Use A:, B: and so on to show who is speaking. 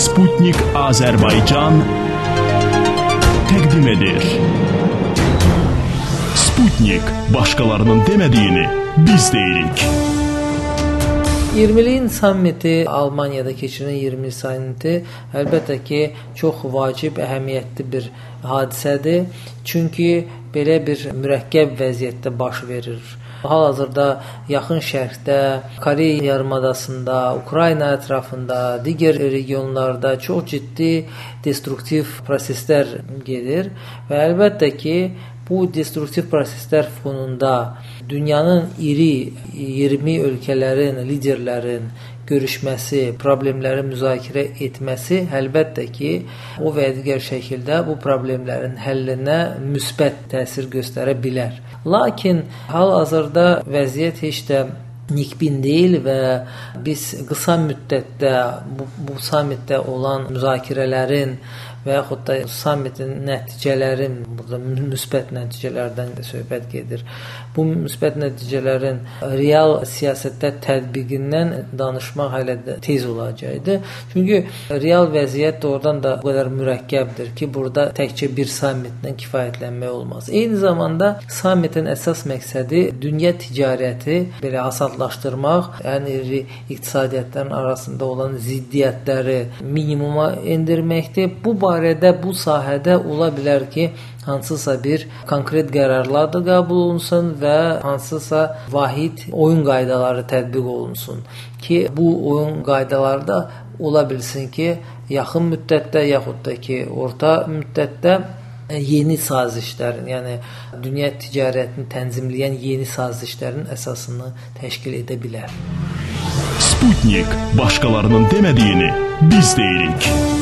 A: Sputnik Azərbaycan təqdim edir. Sputnik başqalarının demədiyini biz deyirik.
B: 20'li sammiti, Almaniyada keçirilən 20 sammiti əlbəttə ki, çox vacib, əhəmiyyətli bir hadisədir. Çünki belə bir mürəkkəb vəziyyətdə baş verir. Hal-hazırda Yaxın Şərqdə, Koreya yarımadasında, Ukrayna ətrafında, digər regionlarda çox ciddi destruktiv proseslər gedir və əlbəttə ki, bu destruktiv proseslər fonunda dünyanın iri 20 ölkələrin, liderlərin görüşməsi, problemləri müzakirə etməsi əlbəttə ki, o və digər şəkildə bu problemlərin həllinə müsbət təsir göstərə bilər. Lakin hal-hazırda vəziyyət heç də nikbin deyil və biz qısa müddətdə bu sammitdə olan müzakirələrin və yaxud da sammitin nəticələrin, burada müsbət nəticələrdən də söhbət gedir. Bu müsbət nəticələrin real siyasətdə tətbiqindən danışmaq hələ də tez olacaqdır. Çünki real vəziyyət doğrudan da o qədər mürəkkəbdir ki, burada təkcə bir sammitlə kifayətlənmək olmaz. Eyni zamanda sammitin əsas məqsədi dünya ticarəti belə asanlaşdırmaq, yəni iri iqtisadiyyatların arasında olan ziddiyyətləri minimuma endirməkdir. Bu barədə, bu sahədə ola bilər ki, hansısa bir konkret qərarlar da qəbul olunsun və hansısa vahid oyun qaydaları tətbiq olunsun ki, bu oyun qaydaları da ola bilsin ki, yaxın müddətdə yaxud da ki, orta müddətdə yeni sazişlərin, yəni dünya ticarətini tənzimləyən yeni sazişlərin əsasını təşkil edə bilər.
A: Sputnik başqalarının demədiyini biz deyirik.